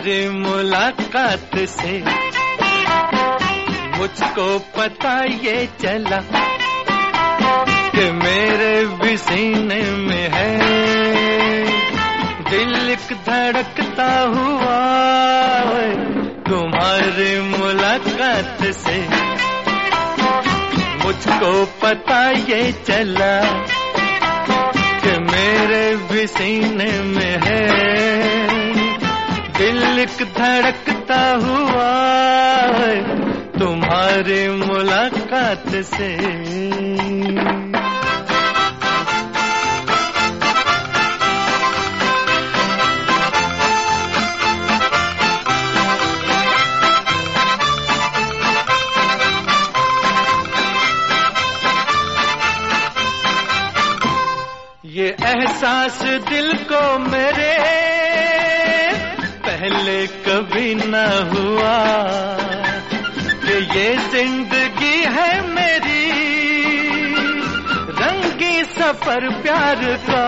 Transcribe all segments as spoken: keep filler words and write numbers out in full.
तुम्हारी मुलाकात से मुझको पता ये चला कि मेरे भी सीने में है दिल एक धड़कता हुआ। तुम्हारी मुलाकात से मुझको पता ये चला कि मेरे भी सीने में है दिल एक धड़कता हुआ तुम्हारी मुलाकात से। ये एहसास दिल को मेरे पहले कभी न हुआ कि ये जिंदगी है मेरी रंगी सफर प्यार का।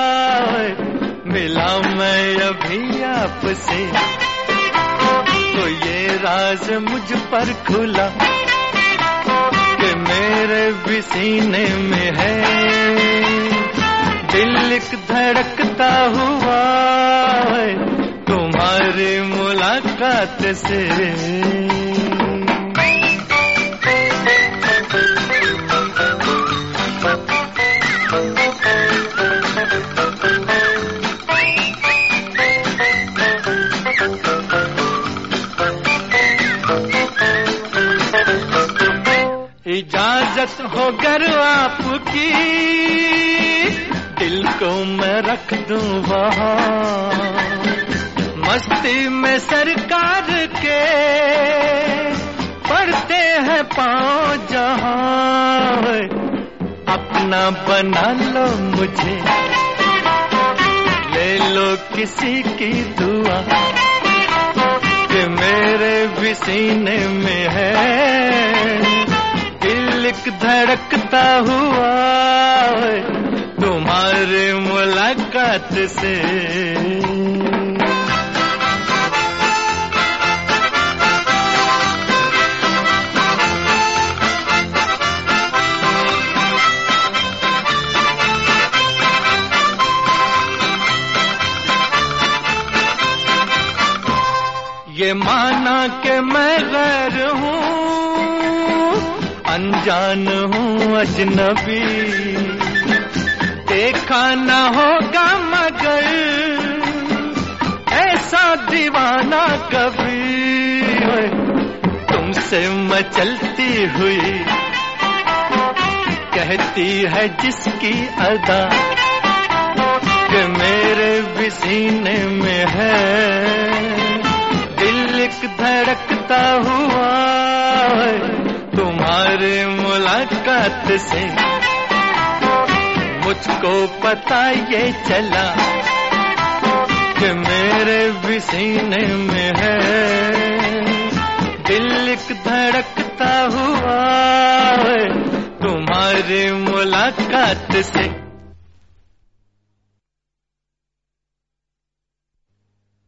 मिला मैं अभी आपसे तो ये राज मुझ पर खुला कि मेरे भी सीने में है दिल एक धड़कता हुआ तुम्हारी मुलाकात से। इजाजत हो गर आपकी दिल को मैं रख दूं वहाँ मस्ती में सरकार के पड़ते हैं पाँव जहाँ। अपना बना लो मुझे ले लो किसी की दुआ कि मेरे भी सीने में है दिल एक धड़कता हुआ तुम्हारी मुलाकात से। ये माना कि मैं गैर हूँ अनजान हूँ अजनबी देखा न होगा मगर ऐसा दीवाना कभी। तुमसे मैं चलती हुई कहती है जिसकी अदा कि मेरे भी सीने में है दिल एक धड़कता हुआ तुम्हारी मुलाकात से। मुझको पता ये चला कि मेरे भी सीने में है दिल एक धड़कता हुआ तुम्हारी मुलाकात से।